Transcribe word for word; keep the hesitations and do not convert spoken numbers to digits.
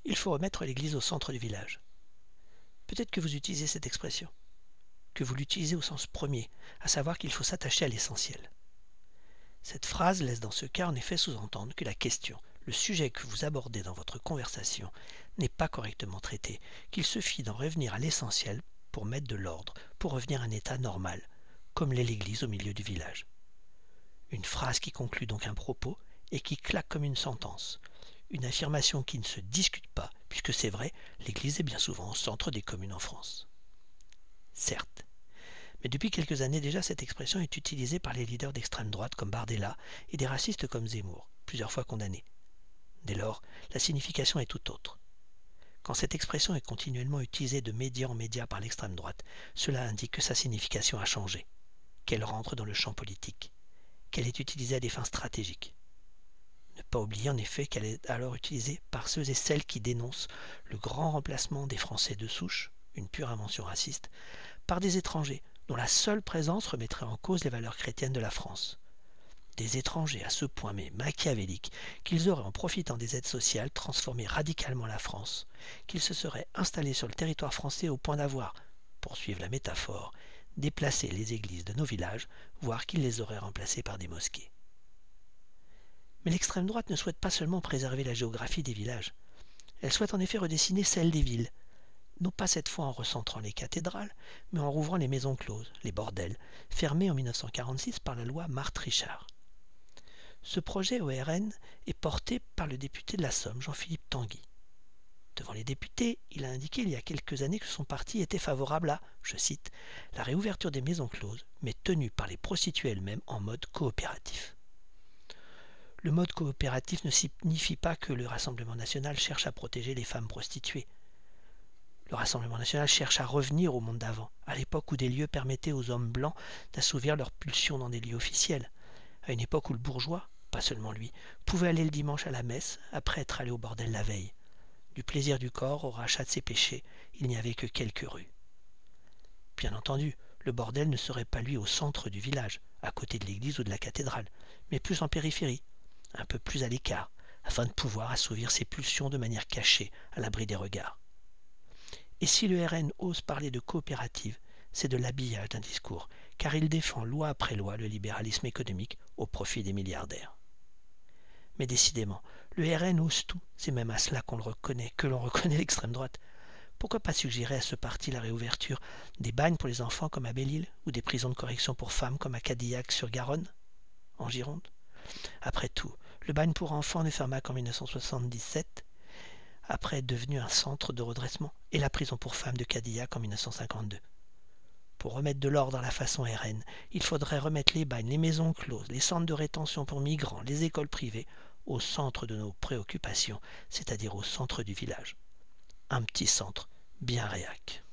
Il faut remettre l'église au centre du village. Peut-être que vous utilisez cette expression, que vous l'utilisez au sens premier, à savoir qu'il faut s'attacher à l'essentiel. Cette phrase laisse dans ce cas en effet sous-entendre que la question, le sujet que vous abordez dans votre conversation n'est pas correctement traité, qu'il suffit d'en revenir à l'essentiel pour mettre de l'ordre, pour revenir à un état normal, comme l'est l'église au milieu du village. Une phrase qui conclut donc un propos et qui claque comme une sentence. Une affirmation qui ne se discute pas, puisque c'est vrai, l'église est bien souvent au centre des communes en France. Certes. Mais depuis quelques années déjà, cette expression est utilisée par les leaders d'extrême droite comme Bardella et des racistes comme Zemmour, plusieurs fois condamnés. Dès lors, la signification est tout autre. Quand cette expression est continuellement utilisée de média en média par l'extrême droite, cela indique que sa signification a changé, qu'elle rentre dans le champ politique, qu'elle est utilisée à des fins stratégiques. Ne pas oublier en effet qu'elle est alors utilisée par ceux et celles qui dénoncent le grand remplacement des Français de souche, une pure invention raciste, par des étrangers dont la seule présence remettrait en cause les valeurs chrétiennes de la France. Des étrangers à ce point mais machiavéliques qu'ils auraient en profitant des aides sociales transformé radicalement la France, qu'ils se seraient installés sur le territoire français au point d'avoir, pour suivre la métaphore, déplacé les églises de nos villages, voire qu'ils les auraient remplacées par des mosquées. Mais l'extrême droite ne souhaite pas seulement préserver la géographie des villages. Elle souhaite en effet redessiner celle des villes, non pas cette fois en recentrant les cathédrales, mais en rouvrant les maisons closes, les bordels, fermés en mille neuf cent quarante-six par la loi Marthe-Richard. Ce projet O R N est porté par le député de la Somme, Jean-Philippe Tanguy. Devant les députés, il a indiqué il y a quelques années que son parti était favorable à, je cite, la réouverture des maisons closes, mais tenues par les prostituées elles-mêmes en mode coopératif. Le mode coopératif ne signifie pas que le Rassemblement national cherche à protéger les femmes prostituées. Le Rassemblement national cherche à revenir au monde d'avant, à l'époque où des lieux permettaient aux hommes blancs d'assouvir leurs pulsions dans des lieux officiels, à une époque où le bourgeois, pas seulement lui, pouvait aller le dimanche à la messe après être allé au bordel la veille. Du plaisir du corps au rachat de ses péchés, il n'y avait que quelques rues. Bien entendu, le bordel ne serait pas lui au centre du village, à côté de l'église ou de la cathédrale, mais plus en périphérie, un peu plus à l'écart, afin de pouvoir assouvir ses pulsions de manière cachée, à l'abri des regards. Et si le R N ose parler de coopérative, c'est de l'habillage d'un discours, car il défend loi après loi le libéralisme économique au profit des milliardaires. Mais décidément, le R N ose tout, c'est même à cela qu'on le reconnaît, que l'on reconnaît l'extrême droite. Pourquoi pas suggérer à ce parti la réouverture des bagnes pour les enfants comme à Belle-Île, ou des prisons de correction pour femmes comme à Cadillac-sur-Garonne, en Gironde? Après tout, le bagne pour enfants ne ferma qu'en mille neuf cent soixante-dix-sept, après être devenu un centre de redressement, et la prison pour femmes de Cadillac en mille neuf cent cinquante-deux. Pour remettre de l'ordre à la façon R N, il faudrait remettre les bagnes, les maisons closes, les centres de rétention pour migrants, les écoles privées, au centre de nos préoccupations, c'est-à-dire au centre du village. Un petit centre bien réac.